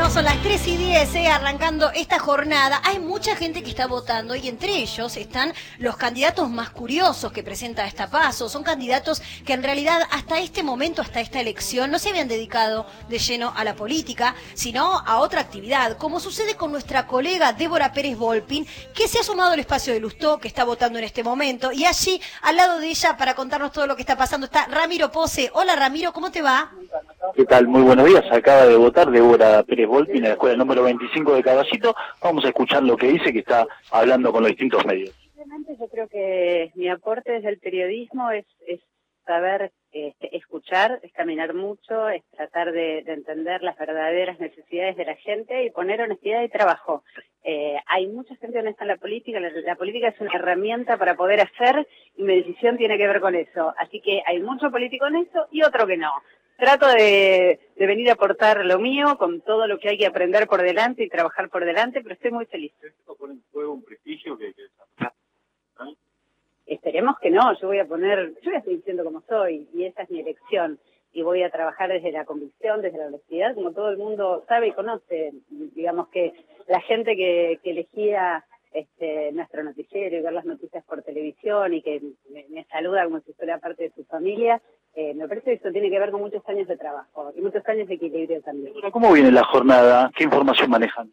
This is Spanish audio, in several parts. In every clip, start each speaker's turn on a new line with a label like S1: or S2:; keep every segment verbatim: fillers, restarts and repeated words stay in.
S1: Bueno, son las tres y diez, eh, arrancando esta jornada. Hay mucha gente que está votando y entre ellos están los candidatos más curiosos que presenta esta PASO. Son candidatos que en realidad hasta este momento, hasta esta elección, no se habían dedicado de lleno a la política, sino a otra actividad, como sucede con nuestra colega Débora Pérez Volpin, que se ha sumado al espacio de Lustó, que está votando en este momento. Y allí, al lado de ella, para contarnos todo lo que está pasando, está Ramiro Pose. Hola Ramiro, ¿cómo te va?
S2: ¿Qué tal? Muy buenos días. Acaba de votar Débora Pérez Volpin en la escuela número veinticinco de Caballito. Vamos a escuchar lo que dice, que está hablando con los distintos medios.
S3: Simplemente yo creo que mi aporte desde el periodismo es, es saber este, escuchar, es caminar mucho, es tratar de, de entender las verdaderas necesidades de la gente y poner honestidad y trabajo. Eh, hay mucha gente honesta en la política, la, la política es una herramienta para poder hacer y mi decisión tiene que ver con eso. Así que hay mucho político en eso y otro que no. Trato de, de venir a aportar lo mío con todo lo que hay que aprender por delante y trabajar por delante, pero estoy muy feliz.
S2: ¿Esto pone en juego un prestigio que, que... ¿no?
S3: Esperemos que no, yo voy a poner, yo ya estoy diciendo como soy y esa es mi elección y voy a trabajar desde la convicción, desde la honestidad, como todo el mundo sabe y conoce. Digamos que la gente que, que elegía este nuestro noticiero y ver las noticias por televisión y que me, me saluda como si fuera parte de su familia, eh, me parece que eso tiene que ver con muchos años de trabajo y muchos años de equilibrio también.
S2: ¿Cómo viene la jornada? ¿Qué información manejan?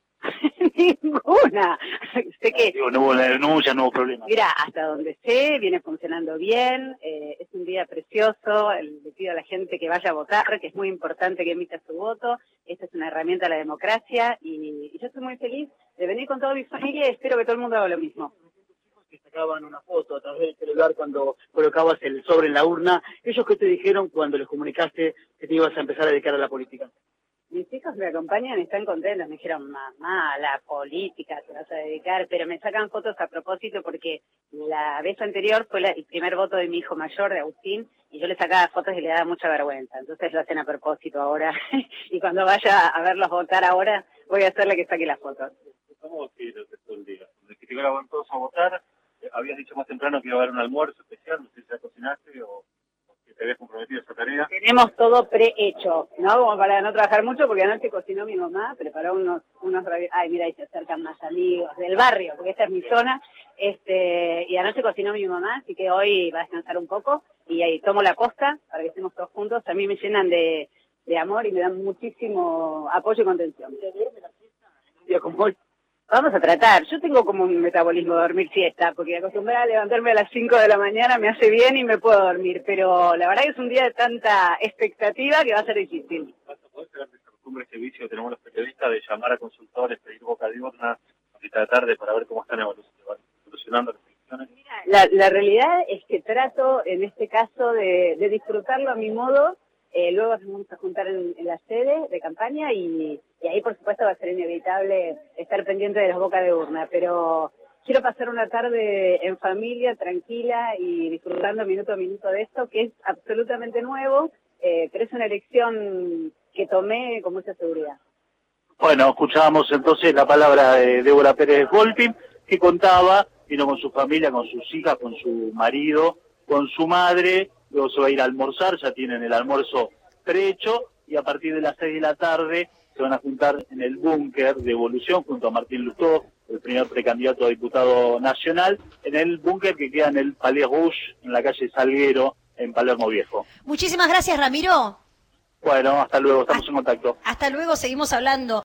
S3: Ninguna. Sé que
S2: Digo, no hubo, no, ya no hubo problema.
S3: Mira, hasta donde sé, viene funcionando bien, eh, es un día precioso, le pido a la gente que vaya a votar, que es muy importante que emita su voto, esta es una herramienta de la democracia y, y yo estoy muy feliz de venir con toda mi familia y espero que todo el mundo haga lo mismo.
S4: Que sacaban una foto a través del celular cuando colocabas el sobre en la urna, ¿ellos qué te dijeron cuando les comunicaste que te ibas a empezar a dedicar a la política?
S3: Mis hijos me acompañan y están contentos, me dijeron, mamá, la política te vas a dedicar, pero me sacan fotos a propósito porque la vez anterior fue la, el primer voto de mi hijo mayor, de Agustín, y yo le sacaba fotos y le daba mucha vergüenza, entonces lo hacen a propósito ahora, y cuando vaya a verlos votar ahora, voy a hacerle que saque las fotos.
S2: ¿Cómo que lo que todo el día? Desde que llegaban todos a votar, habías dicho más temprano que iba a haber un almuerzo especial, no sé si ya cocinaste o... ¿Te habías comprometido esa tarea?
S3: Tenemos todo prehecho, ¿no? Como para no trabajar mucho, porque anoche cocinó mi mamá, preparó unos, unos ay, mira, ahí se acercan más amigos del barrio, porque esta es mi zona, este, y anoche cocinó mi mamá, así que hoy va a descansar un poco, y ahí tomo la posta para que estemos todos juntos, a mí me llenan de, de amor y me dan muchísimo apoyo y contención.
S4: Ya como hoy.
S3: Vamos a tratar. Yo tengo como un metabolismo de dormir siesta, porque acostumbrada a levantarme a las cinco de la mañana me hace bien y me puedo dormir, pero la verdad que es un día de tanta expectativa que va a ser difícil.
S2: ¿Vas a poder tener esa costumbre, ese vicio que tenemos los periodistas de llamar a consultores, pedir boca de urna a mitad de tarde para ver cómo están evolucionando las elecciones?
S3: Mira, la, la realidad es que trato en este caso de, de disfrutarlo a mi modo. Eh, luego nos vamos a juntar en, en la sede de campaña y, y ahí por supuesto va a ser inevitable estar pendiente de las bocas de urna, pero quiero pasar una tarde en familia, tranquila y disfrutando minuto a minuto de esto, que es absolutamente nuevo, eh, pero es una elección que tomé con mucha seguridad.
S2: Bueno, escuchábamos entonces la palabra de Débora Pérez Volpin, que contaba, vino con su familia, con sus hijas, con su marido, con su madre. Luego se va a ir a almorzar, ya tienen el almuerzo prehecho, y a partir de las seis de la tarde se van a juntar en el búnker de Evolución junto a Martín Lustó, el primer precandidato a diputado nacional, en el búnker que queda en el Palais Rouge, en la calle Salguero, en Palermo Viejo.
S1: Muchísimas gracias, Ramiro.
S2: Bueno, hasta luego, estamos en contacto.
S1: Hasta luego, seguimos hablando.